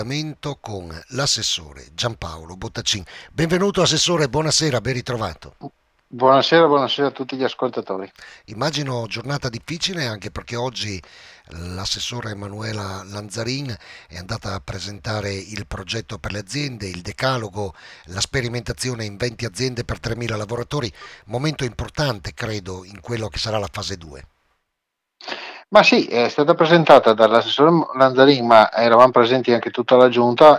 Con l'assessore Giampaolo Bottacin. Benvenuto assessore, buonasera, ben ritrovato. Buonasera, buonasera a tutti gli ascoltatori. Immagino giornata difficile anche perché oggi l'assessore Emanuela Lanzarin è andata a presentare il progetto per le aziende, il decalogo, la sperimentazione in 20 aziende per 3.000 lavoratori, momento importante credo in quello che sarà la fase 2. Ma sì, è stata presentata dall'assessore Lanzarin, ma eravamo presenti anche tutta la giunta,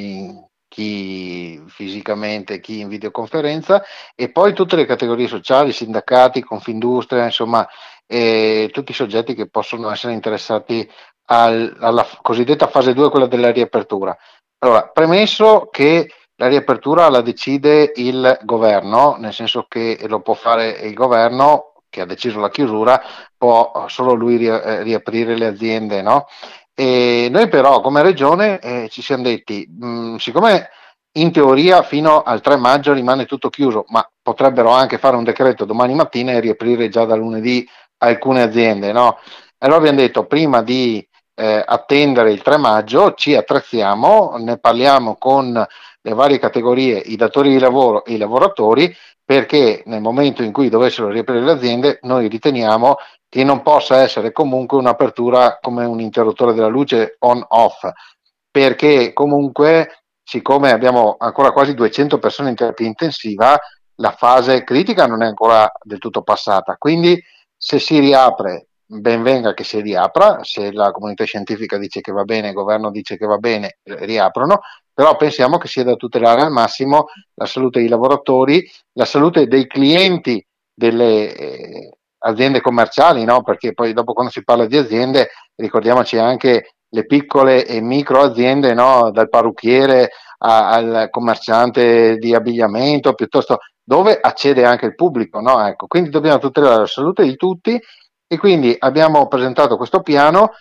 chi fisicamente, chi in videoconferenza, e poi tutte le categorie sociali, sindacati, Confindustria, insomma, tutti i soggetti che possono essere interessati alla cosiddetta fase 2, quella della riapertura. Allora, premesso che la riapertura la decide il governo, nel senso che lo può fare il governo che ha deciso la chiusura, può solo lui riaprire le aziende, no? E noi però come regione ci siamo detti, siccome in teoria fino al 3 maggio rimane tutto chiuso, ma potrebbero anche fare un decreto domani mattina e riaprire già da lunedì alcune aziende, no? Allora abbiamo detto, prima di attendere il 3 maggio, ci attrezziamo, ne parliamo con le varie categorie, i datori di lavoro e i lavoratori, perché nel momento in cui dovessero riaprire le aziende, noi riteniamo che non possa essere comunque un'apertura come un interruttore della luce on-off, perché comunque, siccome abbiamo ancora quasi 200 persone in terapia intensiva, la fase critica non è ancora del tutto passata. Quindi se si riapre, ben venga che si riapra, se la comunità scientifica dice che va bene, il governo dice che va bene, riaprono, però pensiamo che sia da tutelare al massimo la salute dei lavoratori, la salute dei clienti delle aziende commerciali, no? Perché poi dopo quando si parla di aziende ricordiamoci anche le piccole e micro aziende, no? Dal parrucchiere al commerciante di abbigliamento, piuttosto dove accede anche il pubblico, no? Ecco, quindi dobbiamo tutelare la salute di tutti e quindi abbiamo presentato questo piano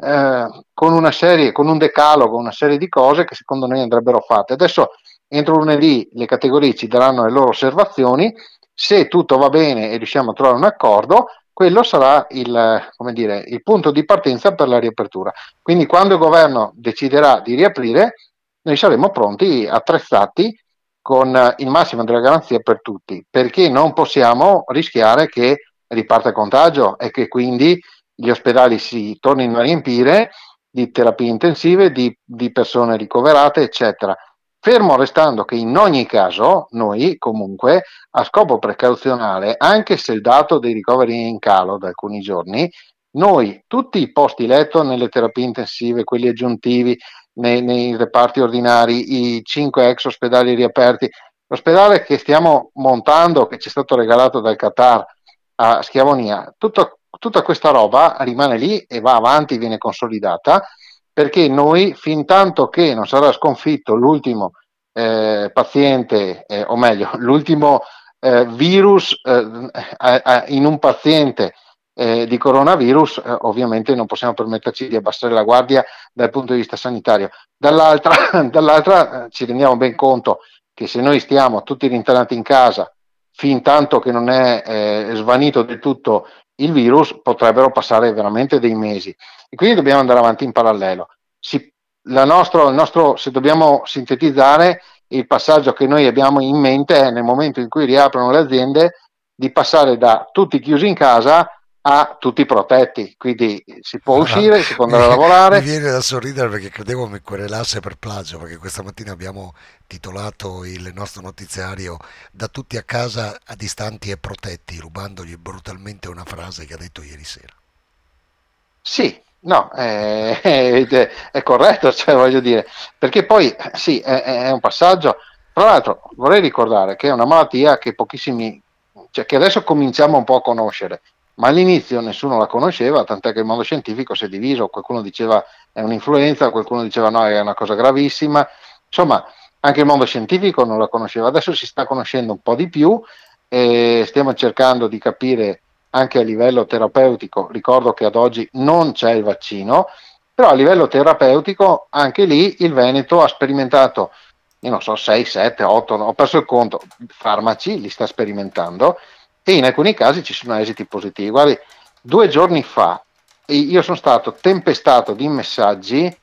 con una serie, con un decalogo, una serie di cose che secondo noi andrebbero fatte. Adesso entro lunedì le categorie ci daranno le loro osservazioni, se tutto va bene e riusciamo a trovare un accordo, quello sarà come dire, il punto di partenza per la riapertura. Quindi quando il governo deciderà di riaprire, noi saremo pronti, attrezzati con il massimo della garanzia per tutti, perché non possiamo rischiare che riparte il contagio e che quindi gli ospedali si tornino a riempire di terapie intensive, di persone ricoverate, eccetera. Fermo restando che in ogni caso noi comunque a scopo precauzionale, anche se il dato dei ricoveri è in calo da alcuni giorni, noi tutti i posti letto nelle terapie intensive, quelli aggiuntivi, nei reparti ordinari, i 5 ex ospedali riaperti, l'ospedale che stiamo montando, che ci è stato regalato dal Qatar a Schiavonia, tutta questa roba rimane lì e va avanti, viene consolidata, perché noi, fin tanto che non sarà sconfitto l'ultimo paziente, o meglio, l'ultimo virus in un paziente di coronavirus, ovviamente non possiamo permetterci di abbassare la guardia dal punto di vista sanitario. Dall'altra ci rendiamo ben conto che se noi stiamo tutti rintanati in casa fin tanto che non è svanito del tutto il virus, potrebbero passare veramente dei mesi. E quindi dobbiamo andare avanti in parallelo. Se dobbiamo sintetizzare, il passaggio che noi abbiamo in mente è nel momento in cui riaprono le aziende di passare da tutti chiusi in casa a tutti protetti, quindi si può Ah, uscire, si può mi, andare a mi lavorare. viene da sorridere perché credevo mi querelasse per plagio, perché questa mattina abbiamo titolato il nostro notiziario "Da tutti a casa a distanti e protetti", rubandogli brutalmente una frase che ha detto ieri sera. Sì, no, è corretto, cioè voglio dire, perché poi sì, è un passaggio. Tra l'altro vorrei ricordare che è una malattia che pochissimi, cioè che adesso cominciamo un po' a conoscere, ma all'inizio nessuno la conosceva, tant'è che il mondo scientifico si è diviso, qualcuno diceva è un'influenza, qualcuno diceva no, è una cosa gravissima, insomma, anche il mondo scientifico non la conosceva, adesso si sta conoscendo un po' di più e stiamo cercando di capire anche a livello terapeutico. Ricordo che ad oggi non c'è il vaccino, però a livello terapeutico anche lì il Veneto ha sperimentato, io non so, 6, 7, 8, ho perso il conto, farmaci li sta sperimentando e in alcuni casi ci sono esiti positivi. Guardi, 2 giorni fa io sono stato tempestato di messaggi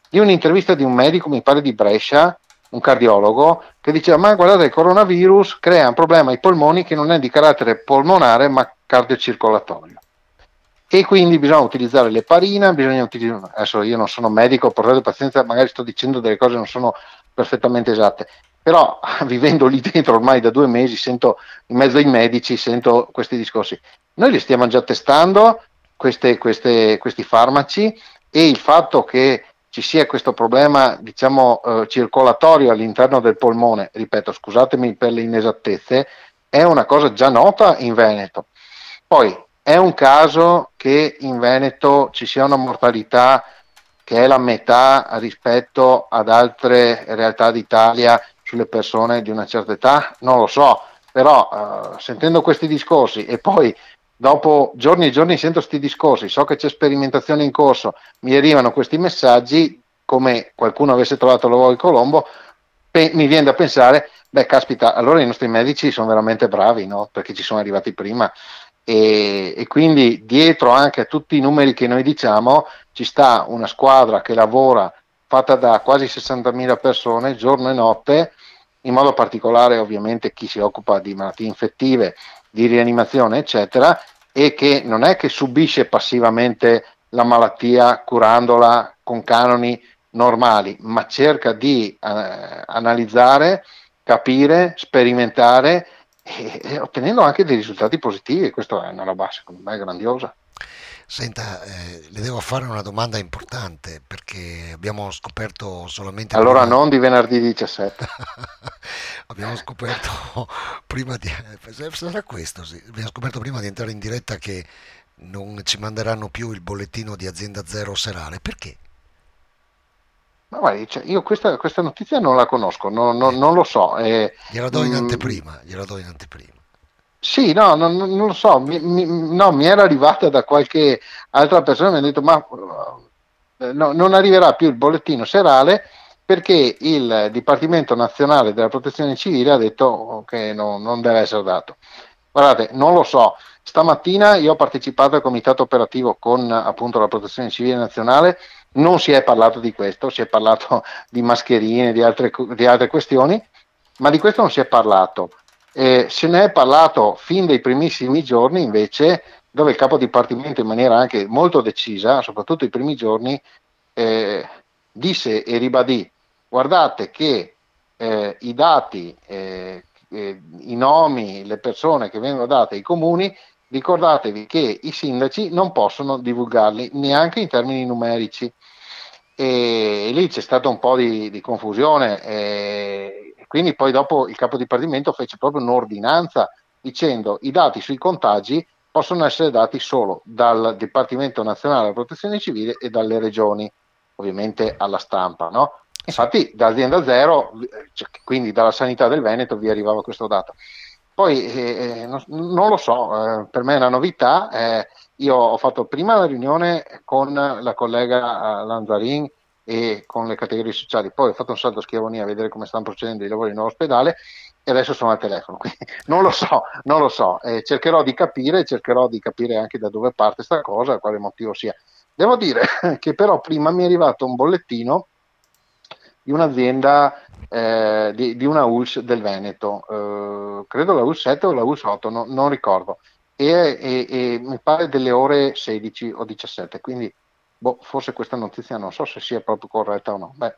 di un'intervista di un medico, mi pare di Brescia, un cardiologo, che diceva: ma guardate, il coronavirus crea un problema ai polmoni che non è di carattere polmonare ma cardiocircolatorio. E quindi bisogna utilizzare l'eparina, adesso io non sono medico, portate pazienza, magari sto dicendo delle cose che non sono perfettamente esatte, però vivendo lì dentro ormai da 2 mesi, sento in mezzo ai medici, sento questi discorsi. Noi li stiamo già testando, questi farmaci, e il fatto che ci sia questo problema, diciamo, circolatorio all'interno del polmone, ripeto, scusatemi per le inesattezze, è una cosa già nota in Veneto. Poi è un caso che in Veneto ci sia una mortalità che è la metà rispetto ad altre realtà d'Italia sulle persone di una certa età? Non lo so, però sentendo questi discorsi e poi dopo giorni e giorni sento questi discorsi, so che c'è sperimentazione in corso, mi arrivano questi messaggi come qualcuno avesse trovato l'uovo di Colombo, mi viene da pensare, beh caspita, allora i nostri medici sono veramente bravi, no? Perché ci sono arrivati prima e quindi dietro anche a tutti i numeri che noi diciamo ci sta una squadra che lavora fatta da quasi 60.000 persone giorno e notte, in modo particolare ovviamente chi si occupa di malattie infettive, di rianimazione eccetera, e che non è che subisce passivamente la malattia curandola con canoni normali, ma cerca di analizzare, capire, sperimentare e ottenendo anche dei risultati positivi. Questa è una roba secondo me grandiosa. Senta, le devo fare una domanda importante perché abbiamo scoperto solamente Allora prima. non di venerdì 17. Abbiamo scoperto prima di. Sarà questo, sì. Abbiamo scoperto prima di entrare in diretta che non ci manderanno più il bollettino di Azienda Zero serale. Perché? Ma guardi, cioè, io questa notizia non la conosco, Ecco, non lo so. gliela do in anteprima, gliela do in anteprima. Sì, no, non lo so, no, mi era arrivata da qualche altra persona, mi ha detto, ma no, non arriverà più il bollettino serale perché il Dipartimento Nazionale della Protezione Civile ha detto che non deve essere dato. Guardate, non lo so, stamattina io ho partecipato al comitato operativo con appunto la Protezione Civile Nazionale, non si è parlato di questo, si è parlato di mascherine, di altre questioni, ma di questo non si è parlato. Se ne è parlato fin dai primissimi giorni invece, dove il capo dipartimento in maniera anche molto decisa, soprattutto i primi giorni, eh, disse e ribadì: guardate che i dati, i nomi, le persone che vengono date ai comuni, ricordatevi che i sindaci non possono divulgarli neanche in termini numerici. E lì c'è stata un po' di confusione, e quindi poi dopo il capo dipartimento fece proprio un'ordinanza dicendo: i dati sui contagi possono essere dati solo dal Dipartimento Nazionale della Protezione Civile e dalle regioni, ovviamente alla stampa, no? Sì. Infatti da Azienda Zero, cioè, quindi dalla sanità del Veneto, vi arrivava questo dato. Poi non lo so, per me è una novità. Io ho fatto prima la riunione con la collega Lanzarin e con le categorie sociali, poi ho fatto un salto a Schiavonia a vedere come stanno procedendo i lavori nell'ospedale e adesso sono al telefono, quindi non lo so, cercherò di capire anche da dove parte questa cosa, quale motivo sia. Devo dire che però prima mi è arrivato un bollettino di un'azienda, di una ULS del Veneto, credo la ULS 7 o la ULS 8, non ricordo, e mi pare delle ore 16 o 17, quindi forse questa notizia non so se sia proprio corretta o no. Beh,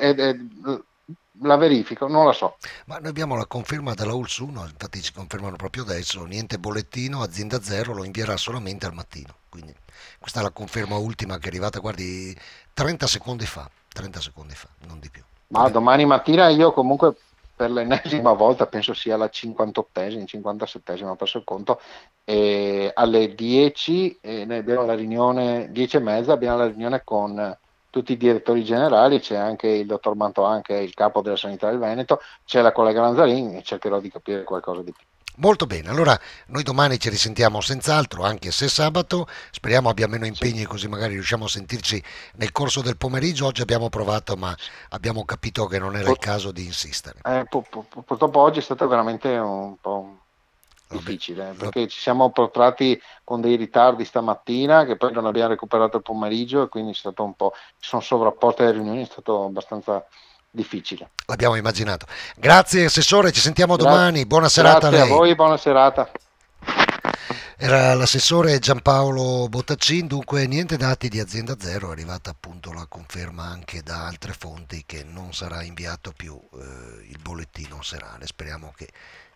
la verifico, non la so. Ma noi abbiamo la conferma della ULS 1, infatti ci confermano proprio adesso, niente bollettino, Azienda Zero lo invierà solamente al mattino. Quindi questa è la conferma ultima che è arrivata, guardi, 30 secondi fa, 30 secondi fa, non di più. Ma Vabbè. domani mattina io comunque per l'ennesima volta, penso sia la 58esima, 57esima, perso il conto, e alle 10 noi abbiamo la riunione, 10 e mezza, abbiamo la riunione con tutti i direttori generali, c'è anche il dottor Mantoan che è il capo della sanità del Veneto, c'è la collega Lanzarin e cercherò di capire qualcosa di più. Molto bene, allora noi domani ci risentiamo senz'altro, anche se sabato, speriamo abbia meno Sì. impegni così magari riusciamo a sentirci nel corso del pomeriggio. Oggi abbiamo provato ma abbiamo capito che non era il Pur- caso di insistere. purtroppo oggi è stato veramente un po' Vabbè, difficile, va- perché ci siamo portati con dei ritardi stamattina che poi non abbiamo recuperato il pomeriggio e quindi è stato un po', ci sono sovrapposte le riunioni, è stato abbastanza difficile. l'abbiamo immaginato. Grazie Assessore, ci sentiamo Gra- domani, buona serata a Grazie a lei. voi, buona serata. Era l'assessore Giampaolo Bottaccin, dunque niente dati di Azienda Zero, è arrivata appunto la conferma anche da altre fonti che non sarà inviato più il bollettino serale, speriamo che